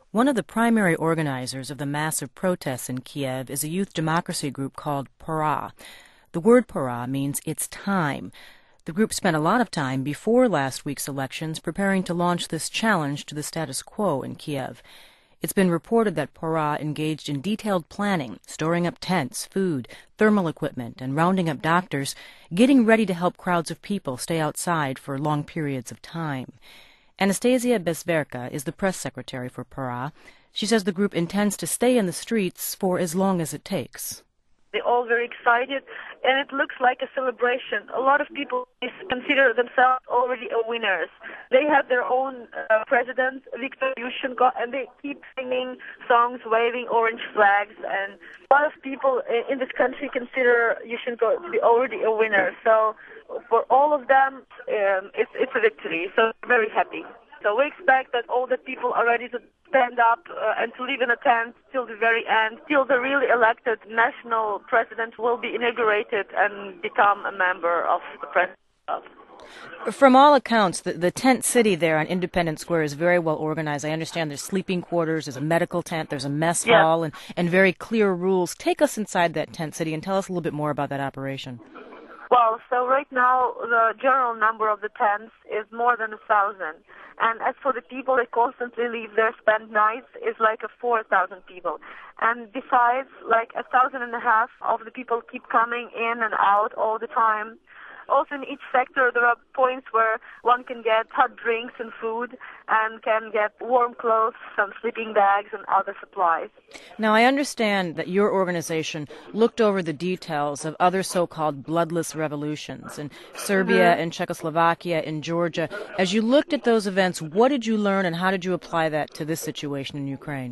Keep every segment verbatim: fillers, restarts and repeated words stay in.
One of the primary organizers of the massive protests in Kiev is a youth democracy group called Pora. The word Pora means it's time. The group spent a lot of time before last week's elections preparing to launch this challenge to the status quo in Kiev. It's been reported that Pora engaged in detailed planning, storing up tents, food, thermal equipment, and rounding up doctors, getting ready to help crowds of people stay outside for long periods of time. Anastasia Bezverka is the press secretary for Pora. She says the group intends to stay in the streets for as long as it takes. They're all very excited, and it looks like a celebration. A lot of people consider themselves already winners. They have their own uh, president, Viktor Yushchenko, and they keep singing songs, waving orange flags. And a lot of people in this country consider Yushchenko to be already a winner. So for all of them, um, it's, it's a victory. So we're very happy. So we expect that all the people are ready to stand up uh, and to live in a tent till the very end, till the really elected national president will be inaugurated and become a member of the presidency. From all accounts, the, the tent city there on Independence Square is very well organized. I understand there's sleeping quarters, there's a medical tent, there's a mess Yes. hall, and, and very clear rules. Take us inside that tent city and tell us a little bit more about that operation. Well, so right now the general number of the tents is more than a thousand. And as for the people that constantly leave there, spend nights, is like a four thousand people. And besides, like a thousand and a half of the people keep coming in and out all the time. Also in each sector there are points where one can get hot drinks and food and can get warm clothes, some sleeping bags and other supplies. Now, I understand that your organization looked over the details of other so-called bloodless revolutions in Serbia Mm-hmm. and Czechoslovakia and Georgia. As you looked at those events, what did you learn and how did you apply that to this situation in Ukraine?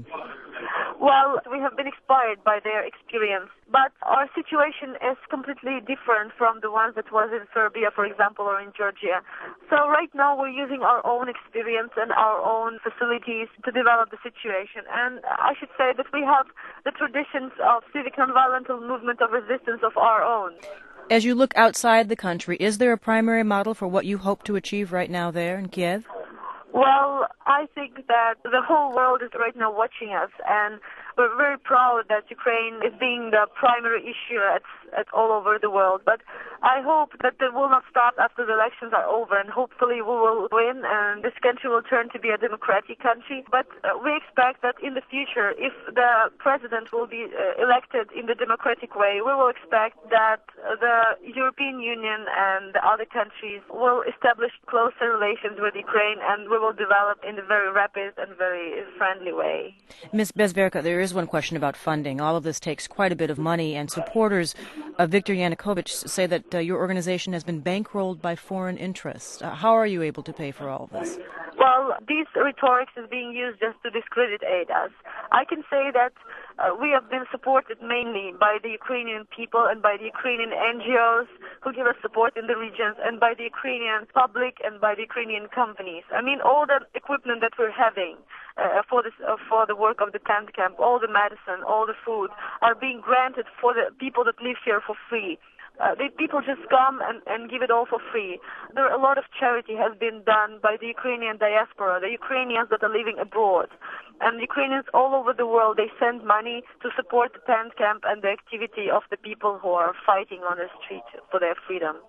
Well, we have been inspired by their experience, but our situation is completely different from the one that was in Serbia, for example, or in Georgia. So right now we're using our own experience and our own facilities to develop the situation. And I should say that we have the traditions of civic nonviolent movement of resistance of our own. As you look outside the country, is there a primary model for what you hope to achieve right now there in Kiev? Well, I think that the whole world is right now watching us, and we're very proud that Ukraine is being the primary issue at, at all over the world. But I hope that it will not stop after the elections are over, and hopefully we will win, and this country will turn to be a democratic country. But uh, we expect that in the future, if the president will be uh, elected in the democratic way, we will expect that uh, the European Union and the other countries will establish closer relations with Ukraine, and we will develop in a very rapid and very friendly way. Miz Bezverka, there is one question about funding. All of this takes quite a bit of money, and supporters of Viktor Yanukovych say that uh, your organization has been bankrolled by foreign interests. Uh, how are you able to pay for all of this? Well, this rhetoric is being used just to discredit us. I can say that uh, we have been supported mainly by the Ukrainian people and by the Ukrainian N G Os who give us support in the regions, and by the Ukrainian public and by the Ukrainian companies. I mean, all the equipment that we're having uh, for this, uh, for the work of the tent camp, all the medicine, all the food, are being granted for the people that live here for free. Uh, the people just come and, and give it all for free. There are a lot of charity has been done by the Ukrainian diaspora, the Ukrainians that are living abroad. And Ukrainians all over the world, they send money to support the tent camp and the activity of the people who are fighting on the street for their freedom.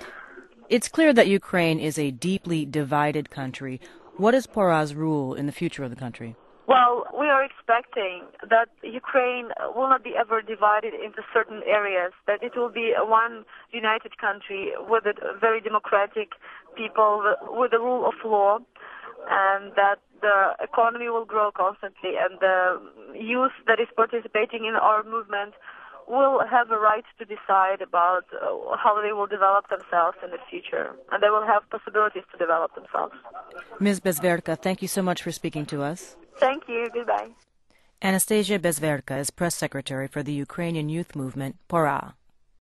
It's clear that Ukraine is a deeply divided country. What is Pora's role in the future of the country? Well, we are expecting that Ukraine will not be ever divided into certain areas, that it will be a one united country with a very democratic people, with the rule of law, and that the economy will grow constantly, and the youth that is participating in our movement will have a right to decide about uh, how they will develop themselves in the future, and they will have possibilities to develop themselves. Miz Bezverka, thank you so much for speaking to us. Thank you. Goodbye. Anastasia Bezverka is press secretary for the Ukrainian youth movement, Pora.